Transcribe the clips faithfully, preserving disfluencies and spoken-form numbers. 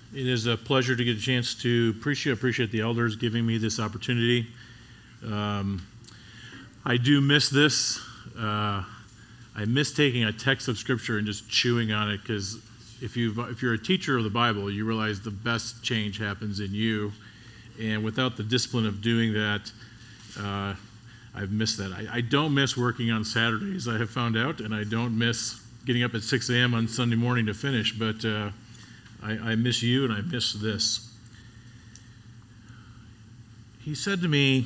It is a pleasure to get a chance to preach. I appreciate the elders giving me this opportunity. Um, I do miss this. Uh, I miss taking a text of Scripture and just chewing on it, because if you if you're a teacher of the Bible, you realize the best change happens in you, and without the discipline of doing that, uh, I've missed that. I, I don't miss working on Saturdays, I have found out, and I don't miss getting up at six a.m. on Sunday morning to finish, but uh, I, I miss you and I miss this. He said to me,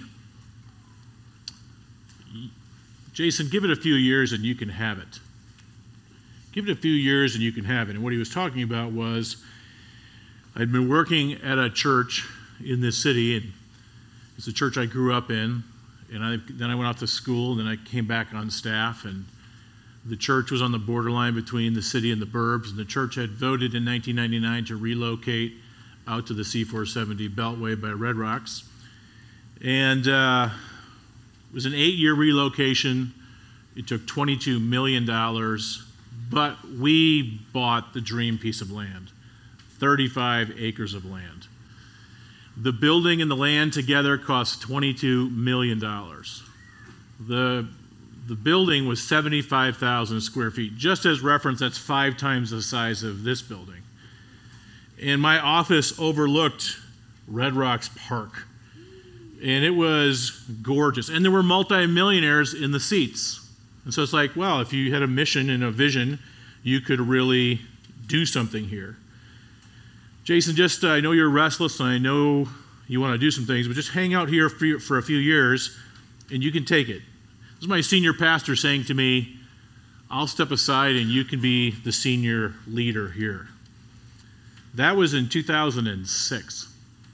Jason, give it a few years and you can have it. Give it a few years and you can have it. And what he was talking about was, I'd been working at a church in this city, and it's a church I grew up in, and I, then I went off to school, and then I came back on staff, and the church was on the borderline between the city and the burbs, and the church had voted in nineteen ninety-nine to relocate out to the C four seventy Beltway by Red Rocks. And uh, it was an eight-year relocation. It took twenty-two million dollars, but we bought the dream piece of land, thirty-five acres of land. The building and the land together cost twenty-two million dollars. The The building was seventy-five thousand square feet. Just as reference, that's five times the size of this building. And my office overlooked Red Rocks Park. And it was gorgeous. And there were multimillionaires in the seats. And so it's like, wow, if you had a mission and a vision, you could really do something here. Jason, just uh, I know you're restless, and I know you want to do some things, but just hang out here for, for a few years, and you can take it. This is my senior pastor saying to me, I'll step aside and you can be the senior leader here. That was in two thousand six.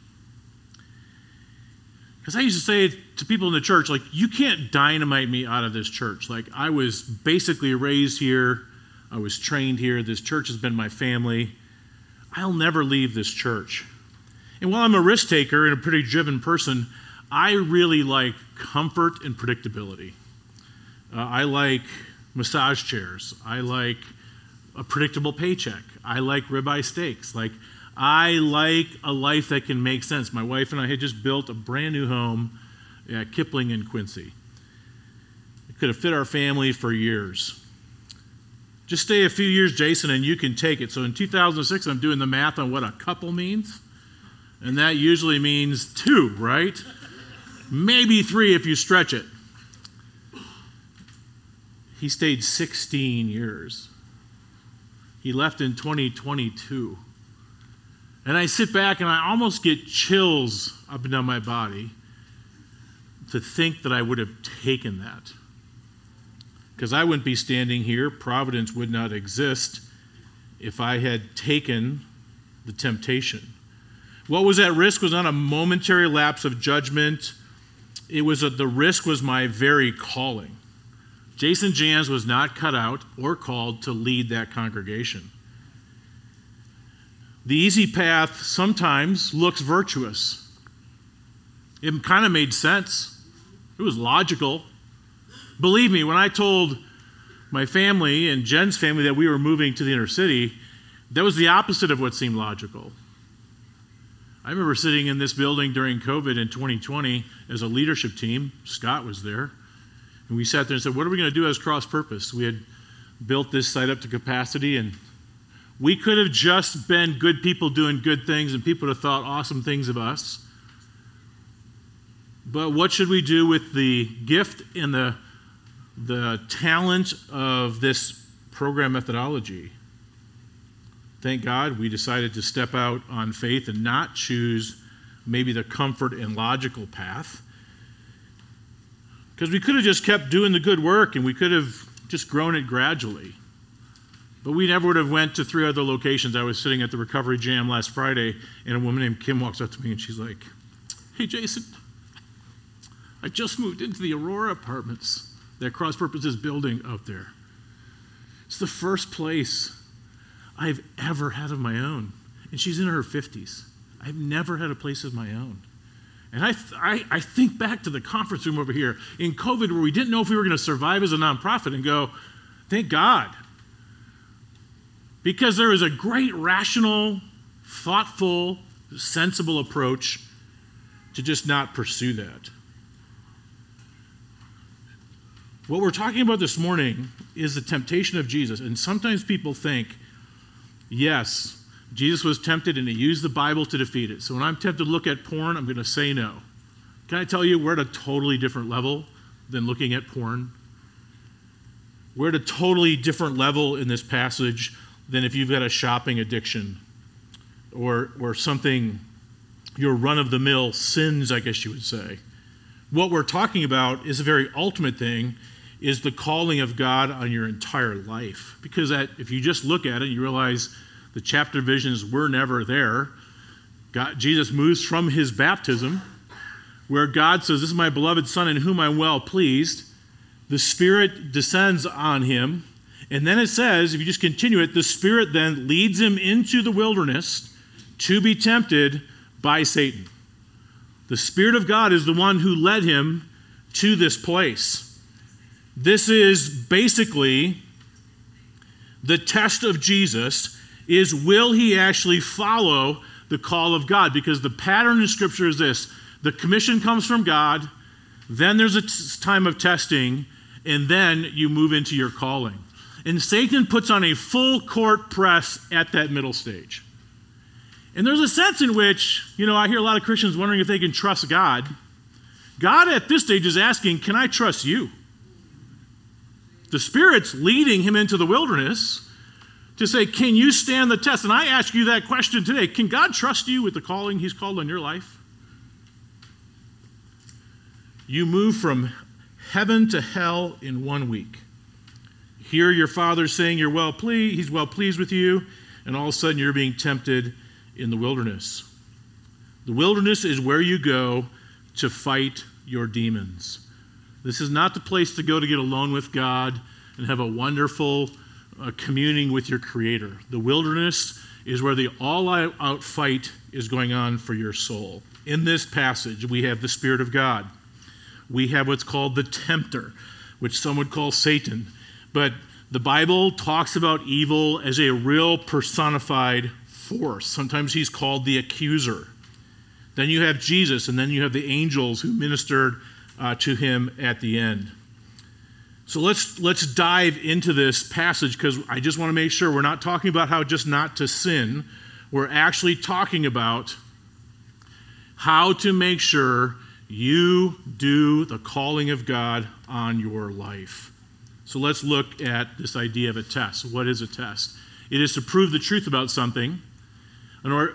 Because I used to say to people in the church, like, you can't dynamite me out of this church. Like, I was basically raised here. I was trained here. This church has been my family. I'll never leave this church. And while I'm a risk taker and a pretty driven person, I really like comfort and predictability. Uh, I like massage chairs. I like a predictable paycheck. I like ribeye steaks. Like, I like a life that can make sense. My wife and I had just built a brand new home at Kipling and Quincy. It could have fit our family for years. Just stay a few years, Jason, and you can take it. So in two thousand six, I'm doing the math on what a couple means. And that usually means two, right? Maybe three if you stretch it. He stayed sixteen years. He left in twenty twenty-two. And I sit back and I almost get chills up and down my body to think that I would have taken that. Because I wouldn't be standing here. Providence would not exist if I had taken the temptation. What was at risk was not a momentary lapse of judgment. It was a, the risk was my very calling. Jason Jans was not cut out or called to lead that congregation. The easy path sometimes looks virtuous. It kind of made sense. It was logical. Believe me, when I told my family and Jen's family that we were moving to the inner city, that was the opposite of what seemed logical. I remember sitting in this building during COVID in twenty twenty as a leadership team. Scott was there. And we sat there and said, what are we going to do as Cross Purpose? We had built this site up to capacity, and we could have just been good people doing good things, and people would have thought awesome things of us. But what should we do with the gift and the, the talent of this program methodology? Thank God we decided to step out on faith and not choose maybe the comfort and logical path. Because we could have just kept doing the good work, and we could have just grown it gradually. But we never would have went to three other locations. I was sitting at the Recovery Jam last Friday, and a woman named Kim walks up to me, and she's like, hey, Jason, I just moved into the Aurora Apartments that Cross Purpose is building out there. It's the first place I've ever had of my own. And she's in her fifties. I've never had a place of my own. And I, th- I, I think back to the conference room over here in COVID, where we didn't know if we were going to survive as a nonprofit, and go, thank God. Because there is a great rational thoughtful, sensible approach to just not pursue that. What we're talking about this morning is the temptation of Jesus. And sometimes people think, yes, Jesus was tempted and he used the Bible to defeat it. So when I'm tempted to look at porn, I'm going to say no. Can I tell you, we're at a totally different level than looking at porn. We're at a totally different level in this passage than if you've got a shopping addiction or, or something, your run-of-the-mill sins, I guess you would say. What we're talking about is a very ultimate thing, is the calling of God on your entire life. Because that, if you just look at it, you realize the chapter visions were never there. God, Jesus moves from his baptism, where God says, this is my beloved Son in whom I'm well pleased. The Spirit descends on him. And then it says, if you just continue it, the Spirit then leads him into the wilderness to be tempted by Satan. The Spirit of God is the one who led him to this place. This is basically the test of Jesus, is will he actually follow the call of God? Because the pattern in Scripture is this. The commission comes from God, then there's a t- time of testing, and then you move into your calling. And Satan puts on a full court press at that middle stage. And there's a sense in which, you know, I hear a lot of Christians wondering if they can trust God. God at this stage is asking, can I trust you? The Spirit's leading him into the wilderness to say, can you stand the test? And I ask you that question today. Can God trust you with the calling he's called on your life? You move from heaven to hell in one week. Hear your Father saying you're well pleased, he's well pleased with you, and all of a sudden you're being tempted in the wilderness. The wilderness is where you go to fight your demons. This is not the place to go to get alone with God and have a wonderful uh, communing with your Creator. The wilderness is where the all-out fight is going on for your soul. In this passage, we have the Spirit of God. We have what's called the tempter, which some would call Satan. But the Bible talks about evil as a real personified force. Sometimes he's called the accuser. Then you have Jesus, and then you have the angels who ministered uh, to him at the end. So let's let's dive into this passage, because I just want to make sure we're not talking about how just not to sin. We're actually talking about how to make sure you do the calling of God on your life. So let's look at this idea of a test. What is a test? It is to prove the truth about something an or,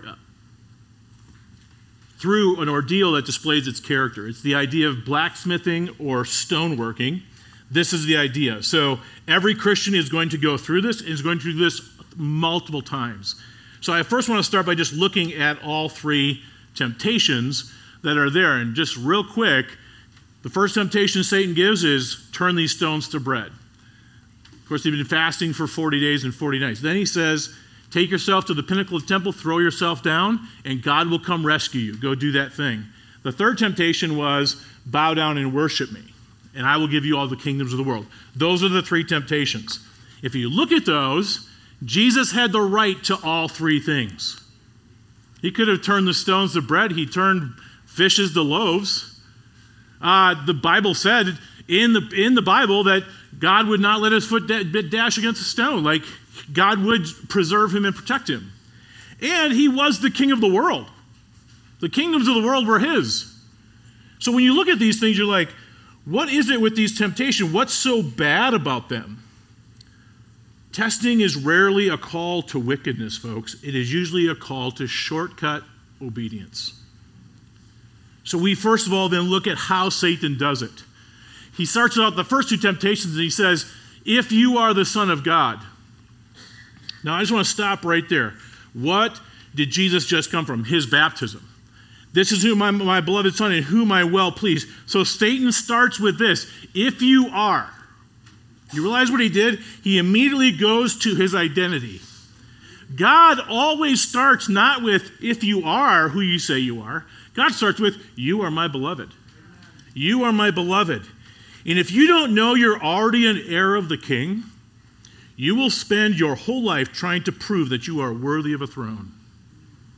through an ordeal that displays its character. It's the idea of blacksmithing or stoneworking. This is the idea. So every Christian is going to go through this, is going to do this multiple times. So I first want to start by just looking at all three temptations that are there. And just real quick, the first temptation Satan gives is turn these stones to bread. Of course, they've been fasting for forty days and forty nights. Then he says, take yourself to the pinnacle of the temple, throw yourself down, and God will come rescue you. Go do that thing. The third temptation was bow down and worship me, and I will give you all the kingdoms of the world. Those are the three temptations. If you look at those, Jesus had the right to all three things. He could have turned the stones to bread. He turned fishes to loaves. Uh, the Bible said in the in the Bible that God would not let his foot da- dash against a stone. Like, God would preserve him and protect him. And he was the king of the world. The kingdoms of the world were his. So when you look at these things, you're like, what is it with these temptations? What's so bad about them? Testing is rarely a call to wickedness, folks. It is usually a call to shortcut obedience. So we first of all then look at how Satan does it. He starts out the first two temptations and he says, if you are the Son of God. Now I just want to stop right there. What did Jesus just come from? His baptism. This is who my, my beloved Son in whom I well please. So Satan starts with this. If you are. You realize what he did? He immediately goes to his identity. God always starts not with if you are who you say you are. God starts with you are my beloved. You are my beloved. And if you don't know you're already an heir of the King, you will spend your whole life trying to prove that you are worthy of a throne.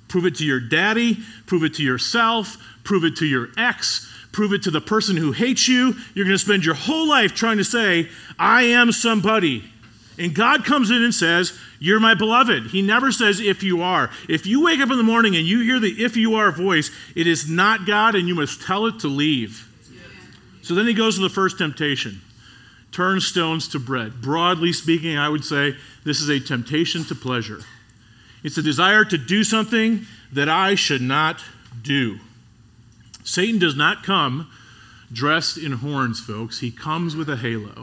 Prove it to your daddy, prove it to yourself, prove it to your ex, prove it to the person who hates you. You're going to spend your whole life trying to say, I am somebody. And God comes in and says, you're my beloved. He never says, if you are. If you wake up in the morning and you hear the if you are voice, it is not God, and you must tell it to leave. So then he goes to the first temptation. Turn stones to bread. Broadly speaking, I would say this is a temptation to pleasure. It's a desire to do something that I should not do. Satan does not come dressed in horns, folks. He comes with a halo.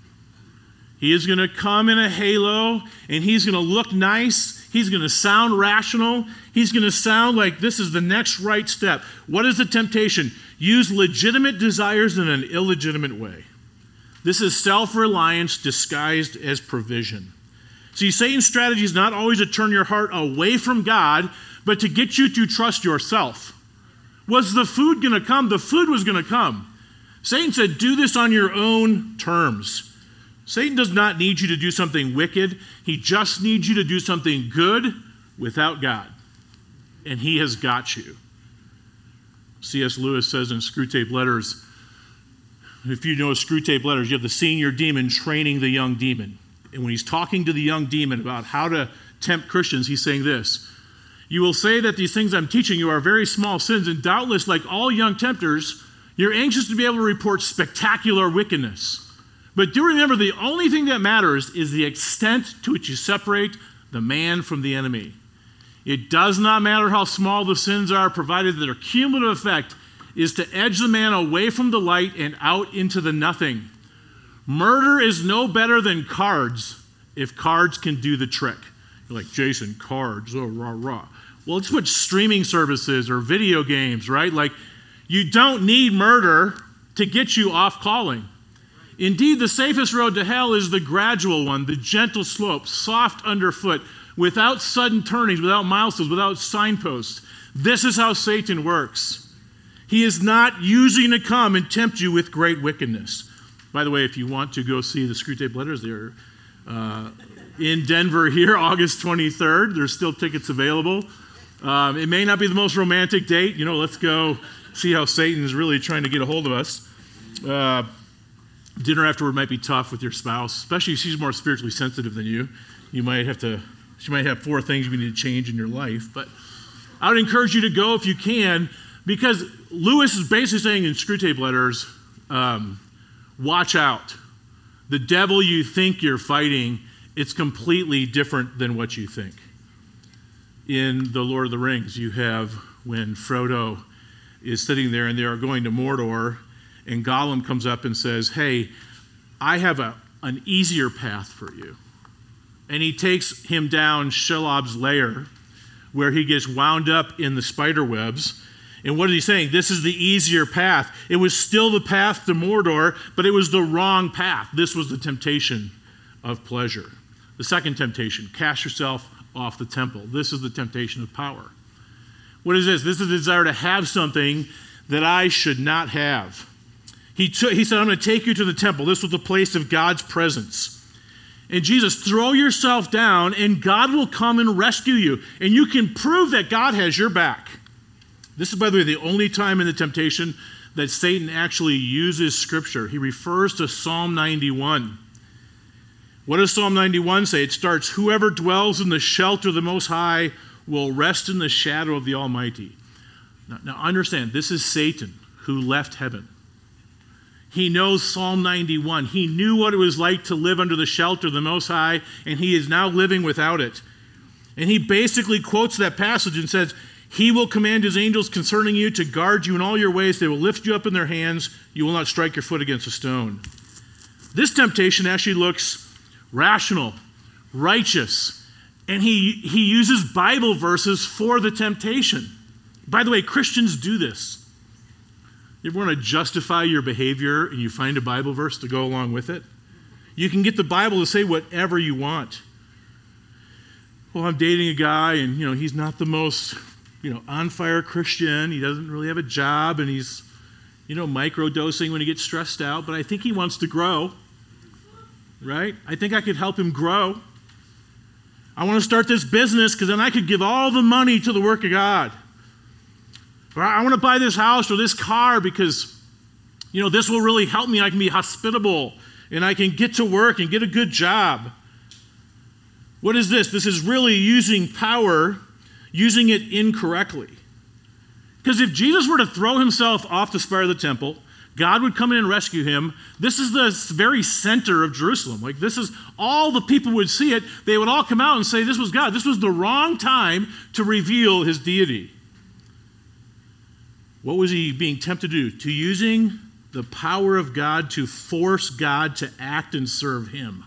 He is going to come in a halo, and he's going to look nice. He's going to sound rational. He's going to sound like this is the next right step. What is the temptation? Use legitimate desires in an illegitimate way. This is self-reliance disguised as provision. See, Satan's strategy is not always to turn your heart away from God, but to get you to trust yourself. Was the food going to come? The food was going to come. Satan said, do this on your own terms. Satan does not need you to do something wicked. He just needs you to do something good without God. And he has got you. C S Lewis says in Screwtape Letters, if you know Screwtape Letters, you have the senior demon training the young demon. And when he's talking to the young demon about how to tempt Christians, he's saying this: you will say that these things I'm teaching you are very small sins, and doubtless, like all young tempters, you're anxious to be able to report spectacular wickedness. But do remember, the only thing that matters is the extent to which you separate the man from the enemy. It does not matter how small the sins are, provided that their cumulative effect is to edge the man away from the light and out into the nothing. Murder is no better than cards if cards can do the trick. You're like, Jason, cards, oh, rah, rah. Well, it's what streaming services or video games, right? Like, you don't need murder to get you off calling. Indeed, the safest road to hell is the gradual one, the gentle slope, soft underfoot, without sudden turnings, without milestones, without signposts. This is how Satan works. He is not using to come and tempt you with great wickedness. By the way, if you want to go see the Screwtape Letters, they're uh, in Denver here, August twenty-third. There's still tickets available. Um, it may not be the most romantic date. You know, let's go see how Satan is really trying to get a hold of us. Uh, Dinner afterward might be tough with your spouse, especially if she's more spiritually sensitive than you. You might have to, she might have four things you need to change in your life. But I would encourage you to go if you can, because Lewis is basically saying in Screwtape Letters, um, watch out. The devil you think you're fighting, it's completely different than what you think. In The Lord of the Rings, you have when Frodo is sitting there and they are going to Mordor, and Gollum comes up and says, hey, I have a, an easier path for you. And he takes him down Shelob's lair, where he gets wound up in the spider webs. And what is he saying? This is the easier path. It was still the path to Mordor, but it was the wrong path. This was the temptation of pleasure. The second temptation, cast yourself off the temple. This is the temptation of power. What is this? This is the desire to have something that I should not have. He, took, he said, I'm going to take you to the temple. This was the place of God's presence. And Jesus, throw yourself down, and God will come and rescue you. And you can prove that God has your back. This is, by the way, the only time in the temptation that Satan actually uses Scripture. He refers to Psalm ninety-one. What does Psalm ninety-one say? It starts, whoever dwells in the shelter of the Most High will rest in the shadow of the Almighty. Now, now understand, this is Satan who left heaven. He knows Psalm ninety-one. He knew what it was like to live under the shelter of the Most High, and he is now living without it. And he basically quotes that passage and says, he will command his angels concerning you to guard you in all your ways. They will lift you up in their hands. You will not strike your foot against a stone. This temptation actually looks rational, righteous, and he, he uses Bible verses for the temptation. By the way, Christians do this. You ever want to justify your behavior and you find a Bible verse to go along with it? You can get the Bible to say whatever you want. Well, I'm dating a guy and, you know, he's not the most, you know, on-fire Christian. He doesn't really have a job and he's, you know, microdosing when he gets stressed out, but I think he wants to grow, right? I think I could help him grow. I want to start this business because then I could give all the money to the work of God. Or I want to buy this house or this car because, you know, this will really help me. I can be hospitable and I can get to work and get a good job. What is this? This is really using power, using it incorrectly. Because if Jesus were to throw himself off the spire of the temple, God would come in and rescue him. This is the very center of Jerusalem. Like this is, all the people would see it. They would all come out and say, this was God. This was the wrong time to reveal his deity. What was he being tempted to do? To using the power of God to force God to act and serve him.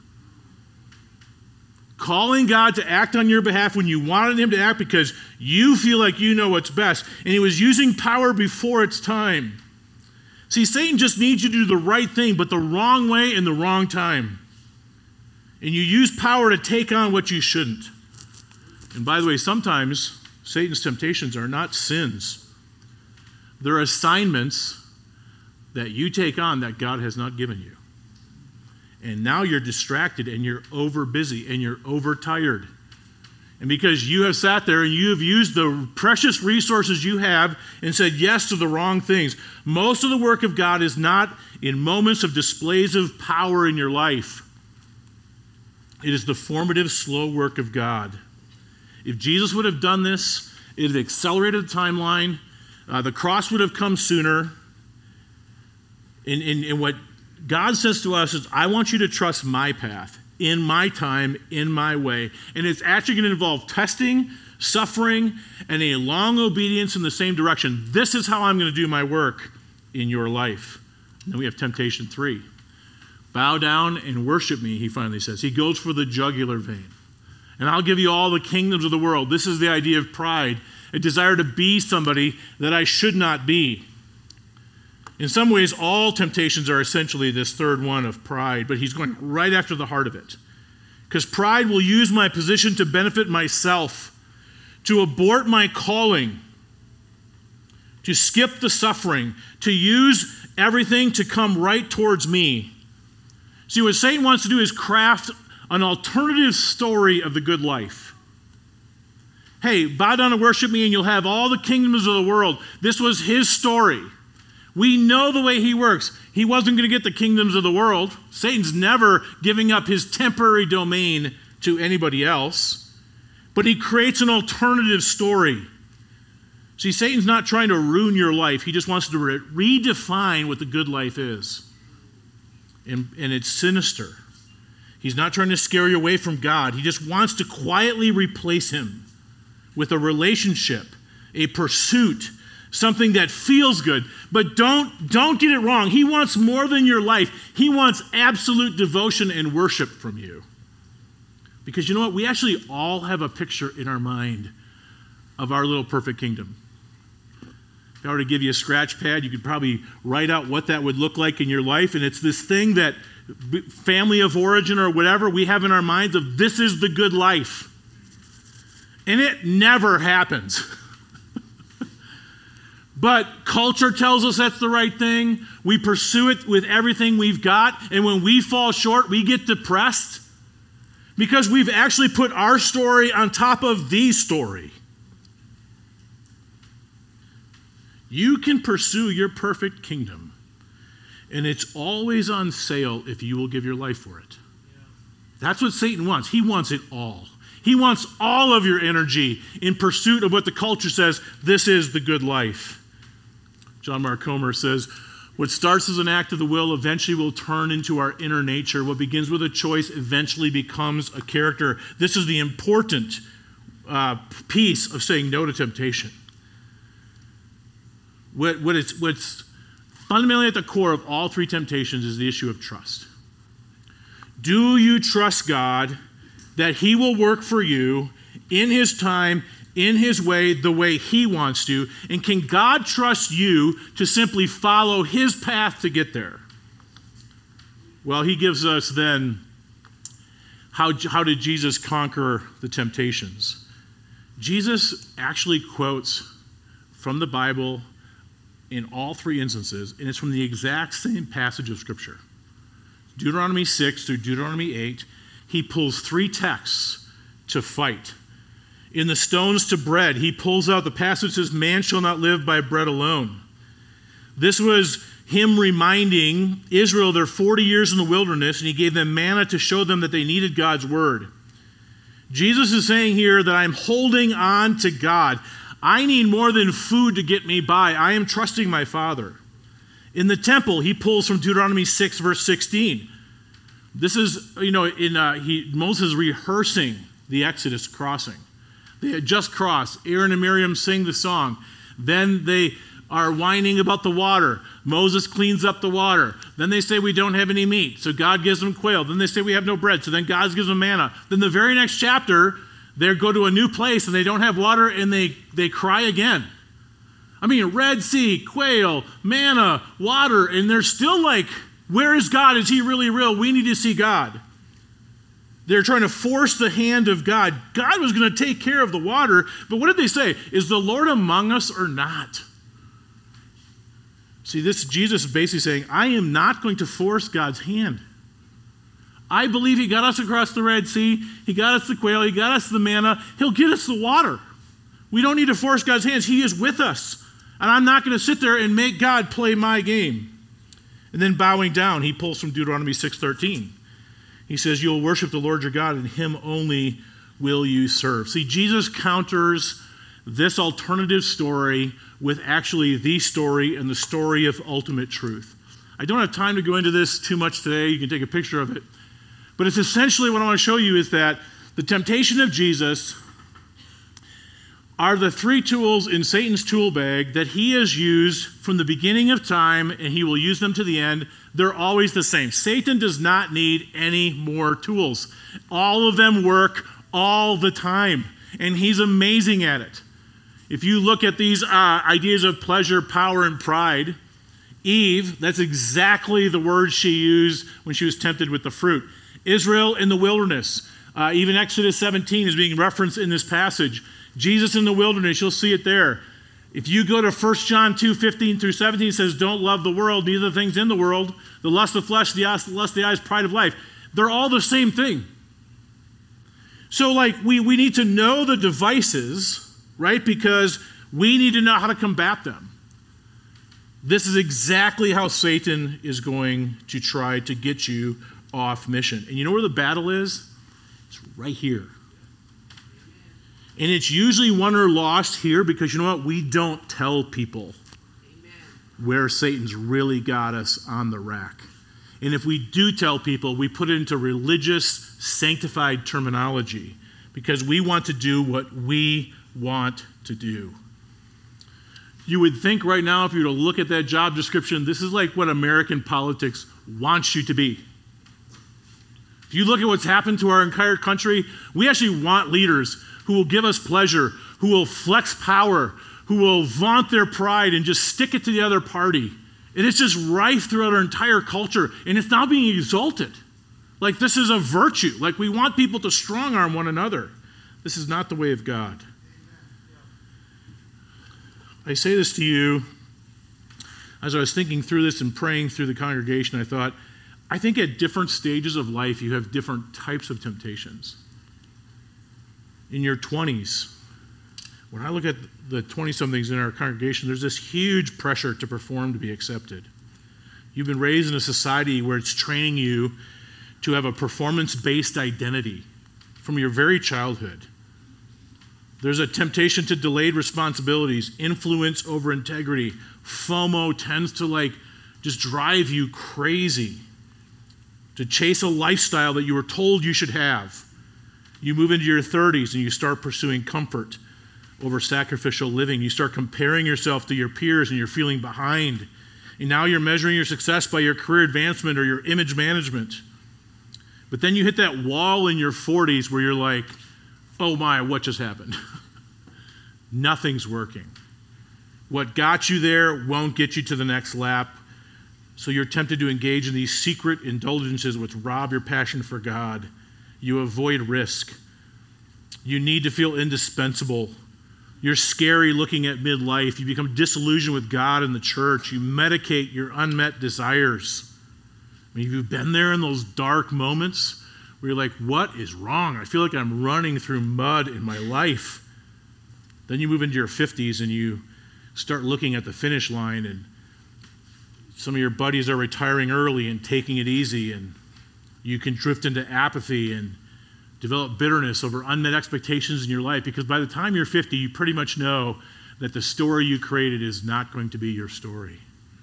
Calling God to act on your behalf when you wanted him to act because you feel like you know what's best. And he was using power before its time. See, Satan just needs you to do the right thing, but the wrong way in the wrong time. And you use power to take on what you shouldn't. And by the way, sometimes Satan's temptations are not sins. They're assignments that you take on that God has not given you. And now you're distracted and you're over busy and you're overtired. And because you have sat there and you have used the precious resources you have and said yes to the wrong things. Most of the work of God is not in moments of displays of power in your life. It is the formative, slow work of God. If Jesus would have done this, it would have accelerated the timeline. Uh, the cross would have come sooner. And, and, and what God says to us is, I want you to trust my path, in my time, in my way. And it's actually going to involve testing, suffering, and a long obedience in the same direction. This is how I'm going to do my work in your life. And then we have temptation three. Bow down and worship me, he finally says. He goes for the jugular vein. And I'll give you all the kingdoms of the world. This is the idea of pride, a desire to be somebody that I should not be. In some ways, all temptations are essentially this third one of pride, but he's going right after the heart of it. Because pride will use my position to benefit myself, to abort my calling, to skip the suffering, to use everything to come right towards me. See, what Satan wants to do is craft an alternative story of the good life. Hey, bow down and worship me and you'll have all the kingdoms of the world. This was his story. We know the way he works. He wasn't going to get the kingdoms of the world. Satan's never giving up his temporary domain to anybody else. But he creates an alternative story. See, Satan's not trying to ruin your life. He just wants to re- redefine what the good life is. And, and it's sinister. He's not trying to scare you away from God. He just wants to quietly replace him with a relationship, a pursuit, something that feels good. But don't, don't get it wrong. He wants more than your life. He wants absolute devotion and worship from you. Because you know what? We actually all have a picture in our mind of our little perfect kingdom. If I were to give you a scratch pad, you could probably write out what that would look like in your life. And it's this thing that family of origin or whatever we have in our minds of this is the good life. And it never happens. But culture tells us that's the right thing. We pursue it with everything we've got. And when we fall short, we get depressed because we've actually put our story on top of the story. You can pursue your perfect kingdom, and it's always on sale if you will give your life for it. That's what Satan wants. He wants it all. He wants all of your energy in pursuit of what the culture says, this is the good life. John Mark Comer says, what starts as an act of the will eventually will turn into our inner nature. What begins with a choice eventually becomes a character. This is the important uh, piece of saying no to temptation. What, what it's, what's fundamentally at the core of all three temptations is the issue of trust. Do you trust God that he will work for you in his time, in his way, the way he wants to? And can God trust you to simply follow his path to get there? Well, he gives us then, how, how did Jesus conquer the temptations? Jesus actually quotes from the Bible in all three instances, and it's from the exact same passage of Scripture. Deuteronomy six through Deuteronomy eight, he pulls three texts to fight. In the stones to bread, he pulls out the passage that says, man shall not live by bread alone. This was him reminding Israel they're forty years in the wilderness, and he gave them manna to show them that they needed God's word. Jesus is saying here that I'm holding on to God. I need more than food to get me by. I am trusting my Father. In the temple, he pulls from Deuteronomy six, verse sixteen. This is, you know, in uh, he, Moses rehearsing the Exodus crossing. They had just crossed. Aaron and Miriam sing the song. Then they are whining about the water. Moses cleans up the water. Then they say we don't have any meat. So God gives them quail. Then they say we have no bread. So then God gives them manna. Then the very next chapter, they go to a new place and they don't have water and they, they cry again. I mean, Red Sea, quail, manna, water, and they're still like, where is God? Is he really real? We need to see God. They're trying to force the hand of God. God was going to take care of the water, but what did they say? Is the Lord among us or not? See, this Jesus is basically saying, I am not going to force God's hand. I believe he got us across the Red Sea. He got us the quail. He got us the manna. He'll get us the water. We don't need to force God's hands. He is with us. And I'm not going to sit there and make God play my game. And then bowing down, he pulls from Deuteronomy six thirteen. He says, you'll worship the Lord your God, and him only will you serve. See, Jesus counters this alternative story with actually the story and the story of ultimate truth. I don't have time to go into this too much today. You can take a picture of it. But it's essentially what I want to show you is that the temptation of Jesus are the three tools in Satan's tool bag that he has used from the beginning of time, and he will use them to the end. They're always the same. Satan does not need any more tools. All of them work all the time, and he's amazing at it. If you look at these uh, ideas of pleasure, power, and pride, Eve, that's exactly the word she used when she was tempted with the fruit. Israel in the wilderness, uh, even Exodus seventeen is being referenced in this passage. Jesus in the wilderness, you'll see it there. If you go to First John two, fifteen through seventeen, it says, don't love the world, neither the things in the world, the lust of flesh, the lust of the eyes, pride of life. They're all the same thing. So like we, we need to know the devices, right? Because we need to know how to combat them. This is exactly how Satan is going to try to get you off mission. And you know where the battle is? It's right here. And it's usually won or lost here because you know what? We don't tell people Amen. Where Satan's really got us on the rack. And if we do tell people, we put it into religious, sanctified terminology because we want to do what we want to do. You would think right now, if you were to look at that job description, this is like what American politics wants you to be. If you look at what's happened to our entire country, we actually want leaders who will give us pleasure, who will flex power, who will vaunt their pride and just stick it to the other party. And it's just rife throughout our entire culture, and it's now being exalted. Like this is a virtue. Like we want people to strong arm one another. This is not the way of God. I say this to you, as I was thinking through this and praying through the congregation, I thought, I think at different stages of life, you have different types of temptations. In your twenties, when I look at the twenty-somethings in our congregation, there's this huge pressure to perform to be accepted. You've been raised in a society where it's training you to have a performance-based identity from your very childhood. There's a temptation to delayed responsibilities, influence over integrity. FOMO tends to like just drive you crazy. To chase a lifestyle that you were told you should have. You move into your thirties and you start pursuing comfort over sacrificial living. You start comparing yourself to your peers and you're feeling behind. And now you're measuring your success by your career advancement or your image management. But then you hit that wall in your forties where you're like, oh my, what just happened? Nothing's working. What got you there won't get you to the next lap. So you're tempted to engage in these secret indulgences which rob your passion for God. You avoid risk. You need to feel indispensable. You're scary looking at midlife. You become disillusioned with God and the church. You medicate your unmet desires. I mean, have you been there in those dark moments where you're like, what is wrong? I feel like I'm running through mud in my life. Then you move into your fifties and you start looking at the finish line, and some of your buddies are retiring early and taking it easy, and you can drift into apathy and develop bitterness over unmet expectations in your life, because by the time you're fifty, you pretty much know that the story you created is not going to be your story.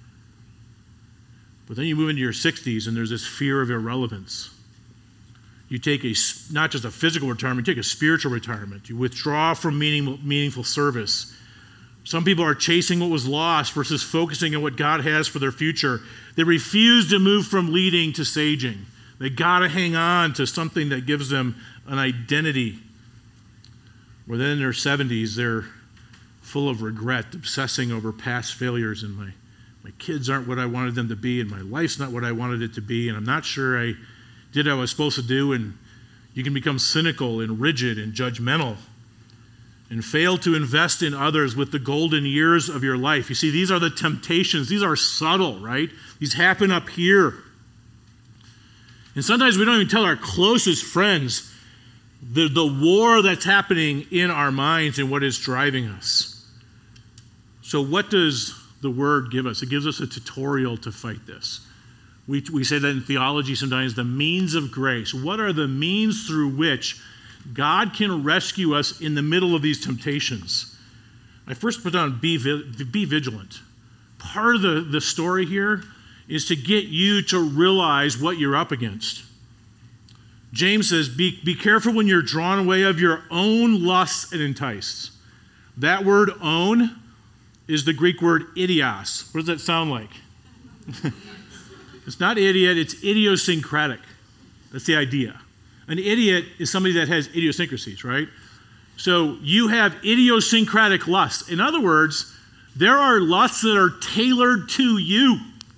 But then you move into your sixties and there's this fear of irrelevance. You take a, not just a physical retirement, you take a spiritual retirement. You withdraw from meaning, meaningful service. Some people are chasing what was lost versus focusing on what God has for their future. They refuse to move from leading to saging. They got to hang on to something that gives them an identity. Where then in their seventies, they're full of regret, obsessing over past failures, and my, my kids aren't what I wanted them to be, and my life's not what I wanted it to be, and I'm not sure I did what I was supposed to do, and you can become cynical and rigid and judgmental and fail to invest in others with the golden years of your life. You see, these are the temptations. These are subtle, right? These happen up here. And sometimes we don't even tell our closest friends the, the war that's happening in our minds and what is driving us. So what does the Word give us? It gives us a tutorial to fight this. We, we say that in theology sometimes, the means of grace. What are the means through which God can rescue us in the middle of these temptations? I first put down be, be vigilant. Part of the, the story here is to get you to realize what you're up against. James says, be, be careful when you're drawn away of your own lusts and enticed. That word own is the Greek word idios. What does that sound like? It's not idiot, it's idiosyncratic. That's the idea. An idiot is somebody that has idiosyncrasies, right? So you have idiosyncratic lusts. In other words, there are lusts that are tailored to you,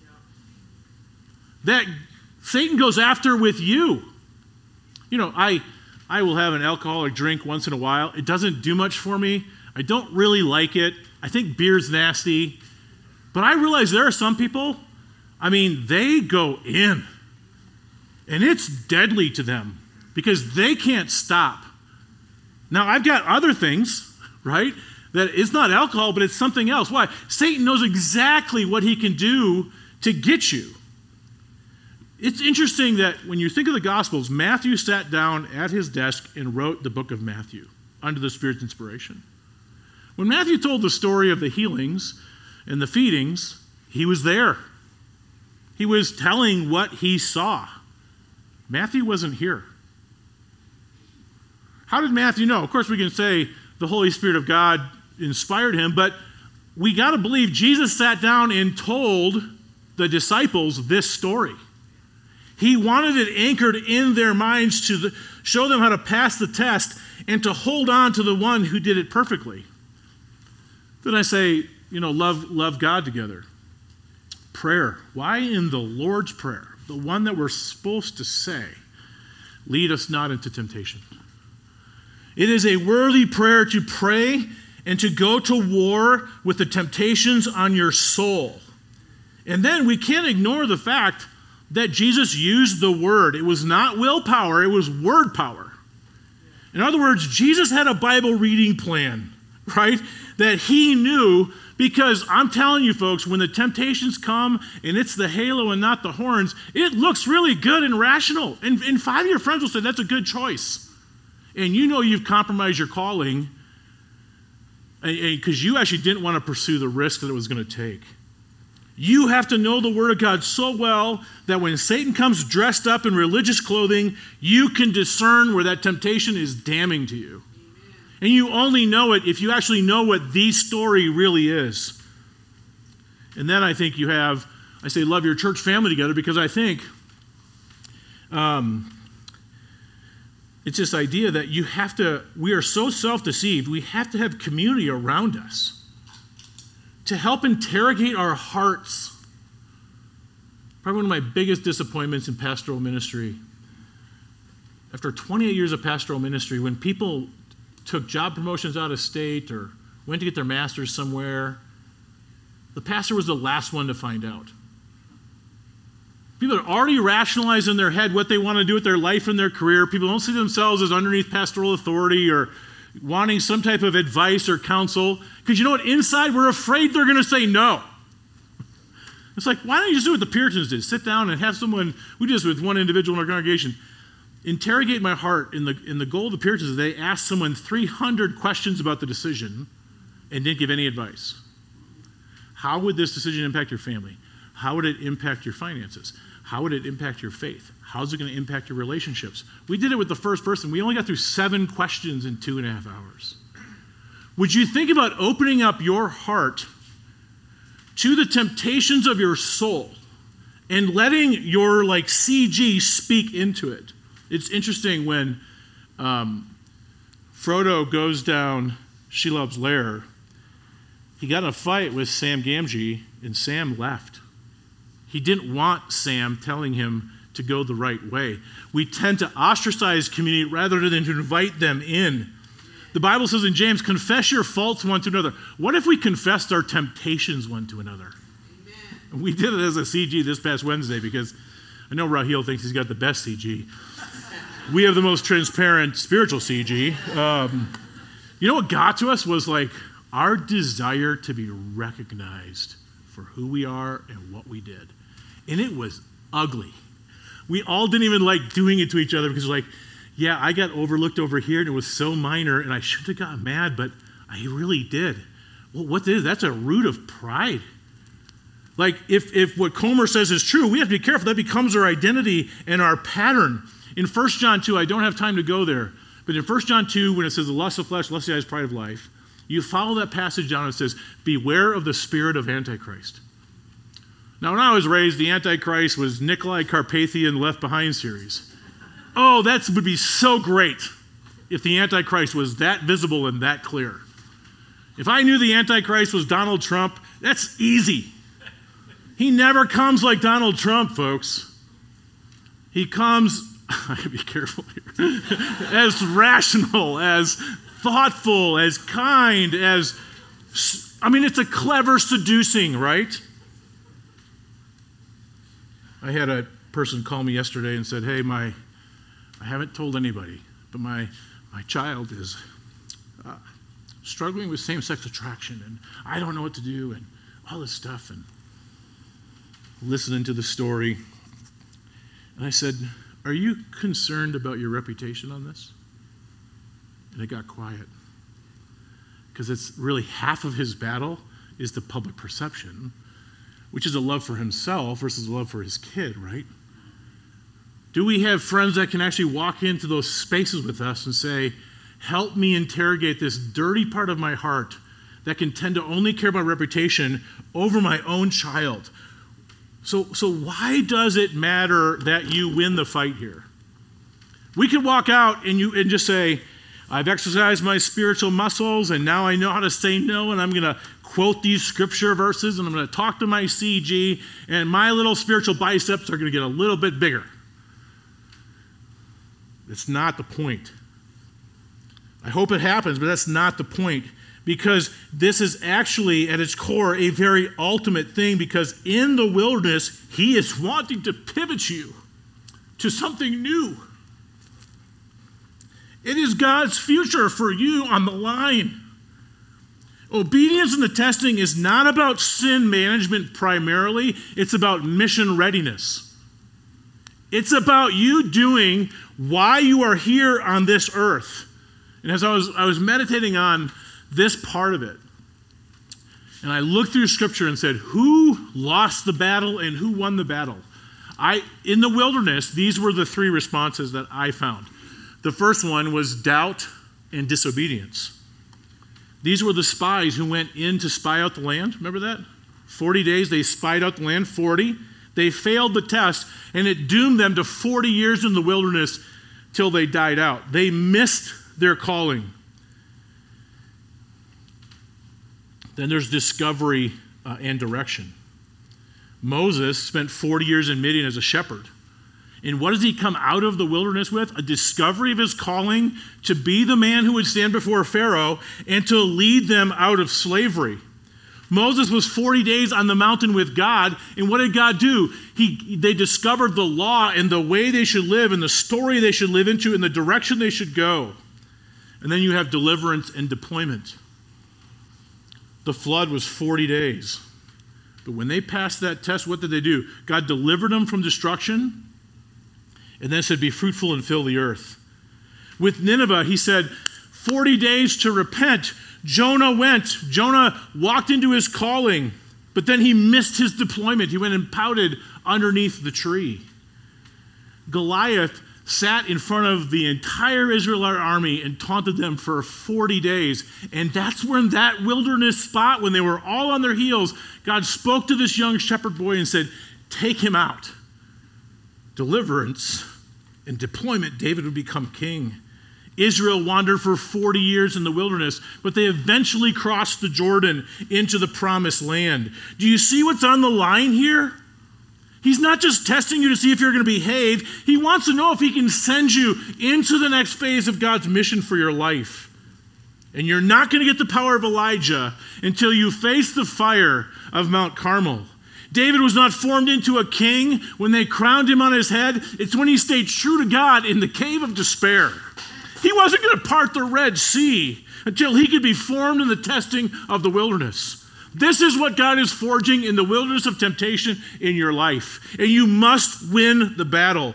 that Satan goes after with you. You know, I I will have an alcoholic drink once in a while. It doesn't do much for me. I don't really like it. I think beer's nasty. But I realize there are some people, I mean, they go in. And it's deadly to them because they can't stop. Now, I've got other things, right? That it's not alcohol, but it's something else. Why? Satan knows exactly what he can do to get you. It's interesting that when you think of the Gospels, Matthew sat down at his desk and wrote the book of Matthew under the Spirit's inspiration. When Matthew told the story of the healings and the feedings, he was there. He was telling what he saw. Matthew wasn't here. How did Matthew know? Of course, we can say the Holy Spirit of God inspired him, but we got to believe Jesus sat down and told the disciples this story. He wanted it anchored in their minds to the, show them how to pass the test and to hold on to the one who did it perfectly. Then I say, you know, love, love God together. Prayer. Why in the Lord's Prayer, the one that we're supposed to say, lead us not into temptation? It is a worthy prayer to pray and to go to war with the temptations on your soul. And then we can't ignore the fact that Jesus used the word. It was not willpower, it was word power. In other words, Jesus had a Bible reading plan, right? That he knew, because I'm telling you folks, when the temptations come and it's the halo and not the horns, it looks really good and rational. And, and five of your friends will say, that's a good choice. And you know you've compromised your calling because you actually didn't want to pursue the risk that it was going to take. You have to know the Word of God so well that when Satan comes dressed up in religious clothing, you can discern where that temptation is damning to you. Amen. And you only know it if you actually know what the story really is. And then I think you have, I say love your church family together, because I think um, it's this idea that you have to, we are so self-deceived, we have to have community around us to help interrogate our hearts. Probably one of my biggest disappointments in pastoral ministry. After twenty-eight years of pastoral ministry, when people took job promotions out of state or went to get their master's somewhere, the pastor was the last one to find out. People are already rationalized in their head what they want to do with their life and their career. People don't see themselves as underneath pastoral authority or wanting some type of advice or counsel. Because you know what? Inside, we're afraid they're going to say no. It's like, why don't you just do what the Puritans did? Sit down and have someone, we did this with one individual in our congregation, interrogate my heart. In the, in the goal of the Puritans is they asked someone three hundred questions about the decision and didn't give any advice. How would this decision impact your family? How would it impact your finances? How would it impact your faith? How's it going to impact your relationships? We did it with the first person. We only got through seven questions in two and a half hours. Would you think about opening up your heart to the temptations of your soul and letting your like C G speak into it? It's interesting when um, Frodo goes down Shelob's lair, he got in a fight with Sam Gamgee and Sam left. He didn't want Sam telling him to go the right way. We tend to ostracize community rather than to invite them in. The Bible says in James, confess your faults one to another. What if we confessed our temptations one to another? Amen. We did it as a C G this past Wednesday because I know Raheel thinks he's got the best C G. We have the most transparent spiritual C G. Um, you know what got to us was like our desire to be recognized for who we are and what we did. And it was ugly. We all didn't even like doing it to each other because like, yeah, I got overlooked over here and it was so minor and I shouldn't have gotten mad, but I really did. Well, what is that's a root of pride. Like if, if what Comer says is true, we have to be careful. That becomes our identity and our pattern. In First John two, I don't have time to go there, but in First John two, when it says the lust of flesh, lust of the eyes, pride of life, you follow that passage down and it says, beware of the spirit of Antichrist. Now, when I was raised, the Antichrist was Nikolai Carpathian Left Behind series. Oh, that would be so great if the Antichrist was that visible and that clear. If I knew the Antichrist was Donald Trump, that's easy. He never comes like Donald Trump, folks. He comes, I gotta be careful here, as rational, as thoughtful, as kind, as, I mean, it's a clever seducing, right? I had a person call me yesterday and said, hey, my, I haven't told anybody, but my, my child is uh, struggling with same-sex attraction, and I don't know what to do, and all this stuff, and listening to the story. And I said, are you concerned about your reputation on this? And it got quiet. Because it's really half of his battle is the public perception, which is a love for himself versus a love for his kid, right? Do we have friends that can actually walk into those spaces with us and say, help me interrogate this dirty part of my heart that can tend to only care about reputation over my own child? So, so why does it matter that you win the fight here? We could walk out and you and just say, I've exercised my spiritual muscles and now I know how to say no, and I'm going to quote these scripture verses and I'm going to talk to my C G, and my little spiritual biceps are going to get a little bit bigger. That's not the point. I hope it happens, but that's not the point, because this is actually at its core a very ultimate thing, because in the wilderness, he is wanting to pivot you to something new. It is God's future for you on the line. Obedience in the testing is not about sin management primarily. It's about mission readiness. It's about you doing why you are here on this earth. And as I was, I was meditating on this part of it, and I looked through Scripture and said, who lost the battle and who won the battle? I, in the wilderness, these were the three responses that I found. The first one was doubt and disobedience. These were the spies who went in to spy out the land. Remember that? forty days, they spied out the land. forty. They failed the test, and it doomed them to forty years in the wilderness till they died out. They missed their calling. Then there's discovery uh, and direction. Moses spent forty years in Midian as a shepherd. And what does he come out of the wilderness with? A discovery of his calling to be the man who would stand before Pharaoh and to lead them out of slavery. Moses was forty days on the mountain with God, and what did God do? He, they discovered the law and the way they should live and the story they should live into and the direction they should go. And then you have deliverance and deployment. The flood was forty days. But when they passed that test, what did they do? God delivered them from destruction and then said, be fruitful and fill the earth. With Nineveh, he said, forty days to repent. Jonah went. Jonah walked into his calling, but then he missed his deployment. He went and pouted underneath the tree. Goliath sat in front of the entire Israelite army and taunted them for forty days. And that's when that wilderness spot, when they were all on their heels, God spoke to this young shepherd boy and said, take him out. Deliverance and deployment, David would become king. Israel wandered for forty years in the wilderness, but they eventually crossed the Jordan into the promised land. Do you see what's on the line here? He's not just testing you to see if you're going to behave. He wants to know if he can send you into the next phase of God's mission for your life. And you're not going to get the power of Elijah until you face the fire of Mount Carmel. David was not formed into a king when they crowned him on his head. It's when he stayed true to God in the cave of despair. He wasn't going to part the Red Sea until he could be formed in the testing of the wilderness. This is what God is forging in the wilderness of temptation in your life. And you must win the battle.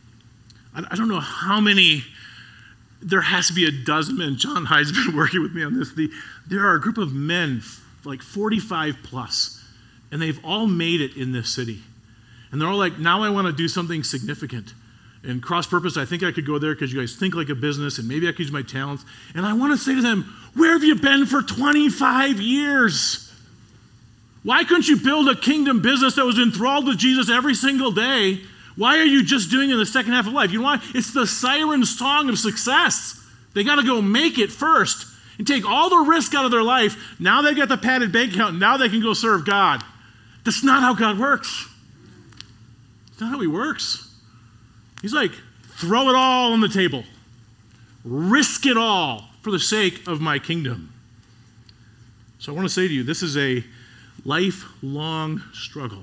I don't know how many, there has to be a dozen men. John Hyde's been working with me on this. The, there are a group of men, like forty-five plus, and they've all made it in this city. And they're all like, now I want to do something significant. And Cross Purpose, I think I could go there because you guys think like a business and maybe I could use my talents. And I want to say to them, where have you been for twenty-five years? Why couldn't you build a kingdom business that was enthralled with Jesus every single day? Why are you just doing it in the second half of life? You know why? It's the siren song of success. They got to go make it first and take all the risk out of their life. Now they got the padded bank account. Now they can go serve God. That's not how God works. It's not how he works. He's like, throw it all on the table. Risk it all for the sake of my kingdom. So I want to say to you, this is a lifelong struggle.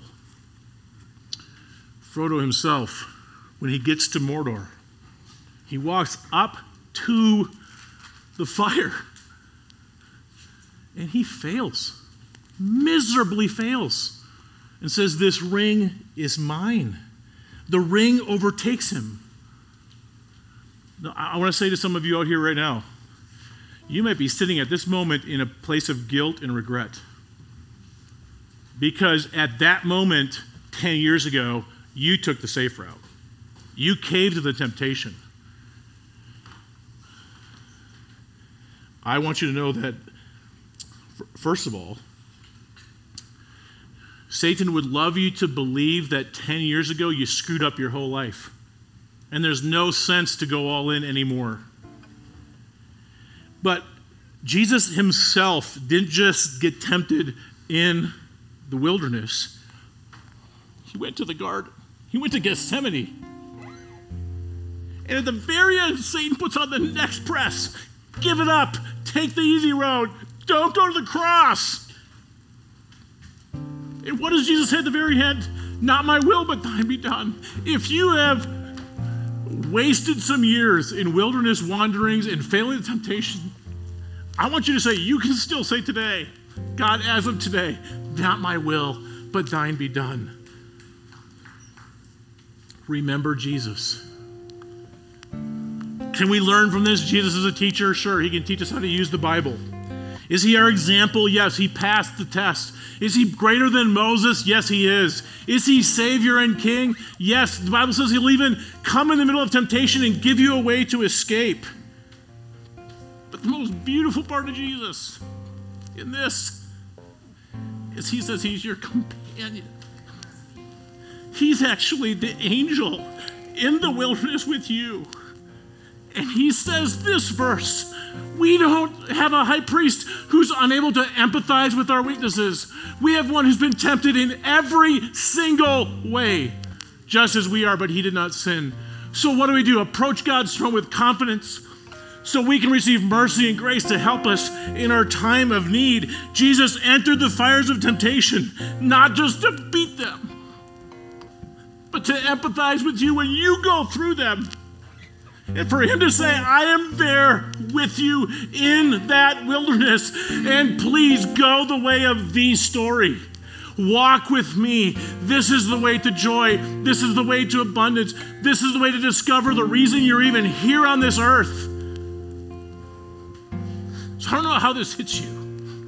Frodo himself, when he gets to Mordor, he walks up to the fire and he fails, miserably fails, and says, this ring is mine. The ring overtakes him. Now, I want to say to some of you out here right now, you might be sitting at this moment in a place of guilt and regret. Because at that moment, ten years ago, you took the safe route. You caved to the temptation. I want you to know that, first of all, Satan would love you to believe that ten years ago you screwed up your whole life. And there's no sense to go all in anymore. But Jesus himself didn't just get tempted in the wilderness. He went to the garden. He went to Gethsemane. And at the very end, Satan puts on the next press. Give it up. Take the easy road. Don't go to the cross. And what does Jesus say at the very end? Not my will, but thine be done. If you have wasted some years in wilderness wanderings and failing the temptation, I want you to say, you can still say today, God, as of today, not my will, but thine be done. Remember Jesus. Can we learn from this? Jesus is a teacher? Sure, he can teach us how to use the Bible. Is he our example? Yes, he passed the test. Is he greater than Moses? Yes, he is. Is he Savior and King? Yes, the Bible says he'll even come in the middle of temptation and give you a way to escape. But the most beautiful part of Jesus in this is he says he's your companion. He's actually the angel in the wilderness with you. And he says this verse, we don't have a high priest who's unable to empathize with our weaknesses. We have one who's been tempted in every single way, just as we are, but he did not sin. So what do we do? Approach God's throne with confidence, so we can receive mercy and grace to help us in our time of need. Jesus entered the fires of temptation, not just to beat them, but to empathize with you when you go through them. And for him to say, I am there with you in that wilderness, and please go the way of the story. Walk with me. This is the way to joy. This is the way to abundance. This is the way to discover the reason you're even here on this earth. So I don't know how this hits you.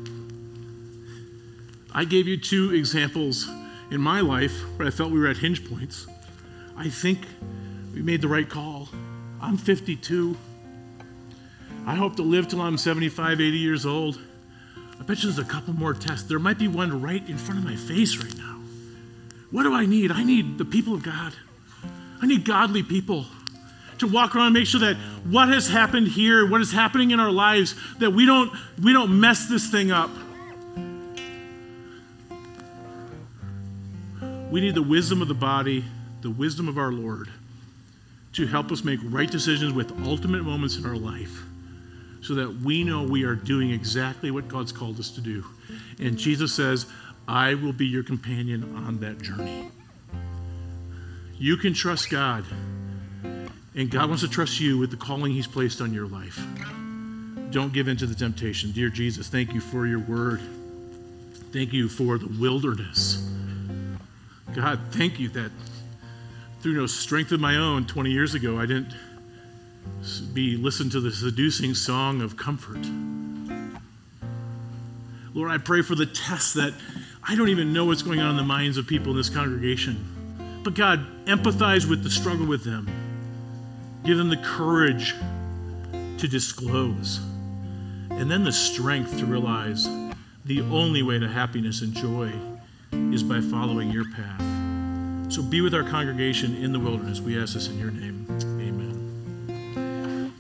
I gave you two examples in my life where I felt we were at hinge points. I think we made the right call. I'm fifty-two. I hope to live till I'm seventy-five, eighty years old. I bet you there's a couple more tests. There might be one right in front of my face right now. What do I need? I need the people of God. I need godly people to walk around and make sure that what has happened here, what is happening in our lives, that we don't, we don't mess this thing up. We need the wisdom of the body, the wisdom of our Lord, to help us make right decisions with ultimate moments in our life so that we know we are doing exactly what God's called us to do. And Jesus says, I will be your companion on that journey. You can trust God, and God wants to trust you with the calling he's placed on your life. Don't give in to the temptation. Dear Jesus, thank you for your word. Thank you for the wilderness. God, thank you that through no strength of my own, twenty years ago, I didn't be listen to the seducing song of comfort. Lord, I pray for the tests that I don't even know what's going on in the minds of people in this congregation. But God, empathize with the struggle with them. Give them the courage to disclose. And then the strength to realize the only way to happiness and joy is by following your path. So be with our congregation in the wilderness. We ask this in your name.